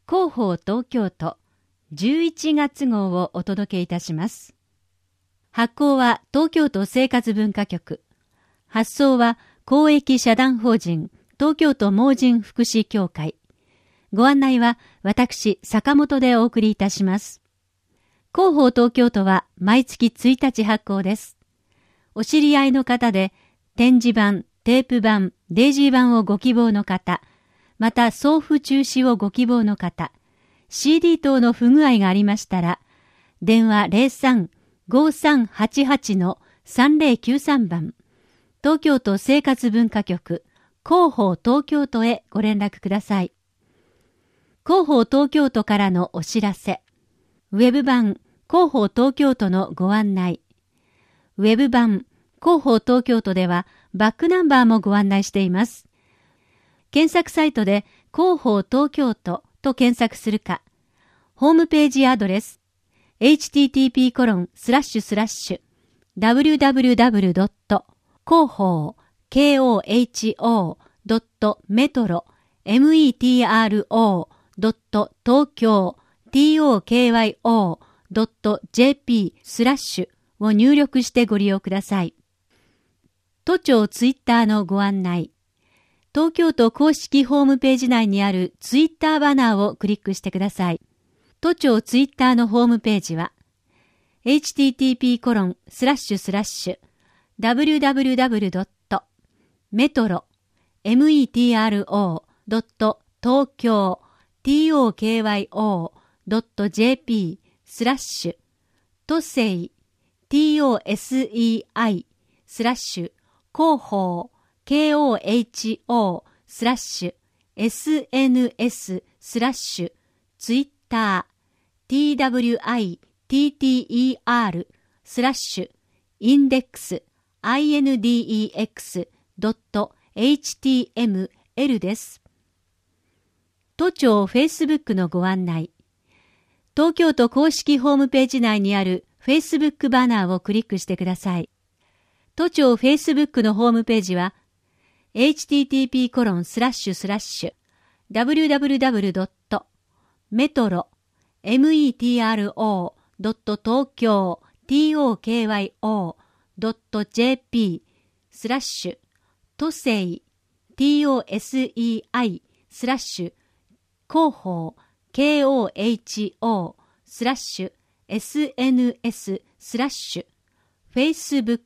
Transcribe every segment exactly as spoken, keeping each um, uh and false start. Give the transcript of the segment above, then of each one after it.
広報東京都じゅういちがつ号をお届けいたします。発行は東京都生活文化局。発送は公益社団法人東京都盲人福祉協会。ご案内は私、坂本でお送りいたします。広報東京都は毎月ついたち発行です。お知り合いの方で展示版、テープ版、デイジー版をご希望の方、また送付中止をご希望の方、シーディー 等の不具合がありましたら、電話 ゼロさん ごさんはちはち さんぜろきゅうさん 番、東京都生活文化局広報東京都へご連絡ください。広報東京都からのお知らせ。ウェブ版広報東京都のご案内。ウェブ版広報東京都ではバックナンバーもご案内しています。検索サイトで広報東京都と検索するか、ホームページアドレス エイチティーティーピーコロンスラッシュスラッシュダブリューダブリューダブリュードット広報 ケーオーエイチオードットメトロ メトロ ドット東京 トーキョー ドット ジェーピー スラッシュを入力してご利用ください。都庁ツイッターのご案内。東京都公式ホームページ内にあるツイッターバナーをクリックしてください。都庁ツイッターのホームページは エイチティーティーピーコロンスラッシュスラッシュダブリューダブリューダブリュードットメトロ メトロ ドット東京 トーキョー ドット ジェーピー スラッシュ都政 トセイ スラッシュ広報 ケーオーエイチオー スラッシュ エスエヌエス スラッシュツイッター トゥイッター スラッシュインデックス インデックス ドット エイチティーエムエル です。都庁フェイスブックのご案内。東京都公式ホームページ内にあるフェイスブックバナーをクリックしてください。都庁フェイスブックのホームページはエイチティーティーピーコロンスラッシュスラッシュダブリューダブリューダブリュードットメトロ メトロ ドット東京 トーキョー ドット ジェーピー スラッシュ都政 トセイ スラッシュ広報 ケーオーエイチオー スラッシュ エスエヌエス スラッシュ Facebook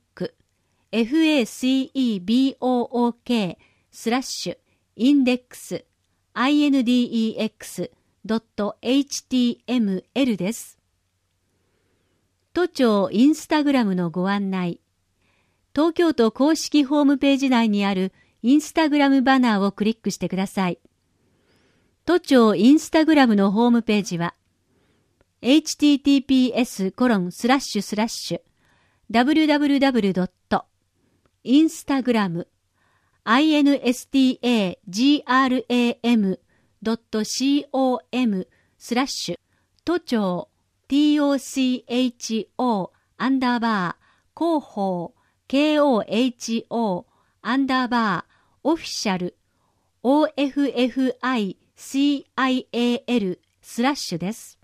Facebook スラッシュインデックス インデックス ドット エイチティーエムエル です。都庁インスタグラムのご案内。東京都公式ホームページ内にあるインスタグラムバナーをクリックしてください。都庁インスタグラムのホームページは エイチティーティーピーエスコロンスラッシュスラッシュダブリューダブリューダブリュードットインスタグラム インスタグラム ドット コム スラッシュ都庁 トアンダーバー広報 ケーオーエイチオー アンダーバーオフィシャル オーエフエフアイシーアイエーエル スラッシュです。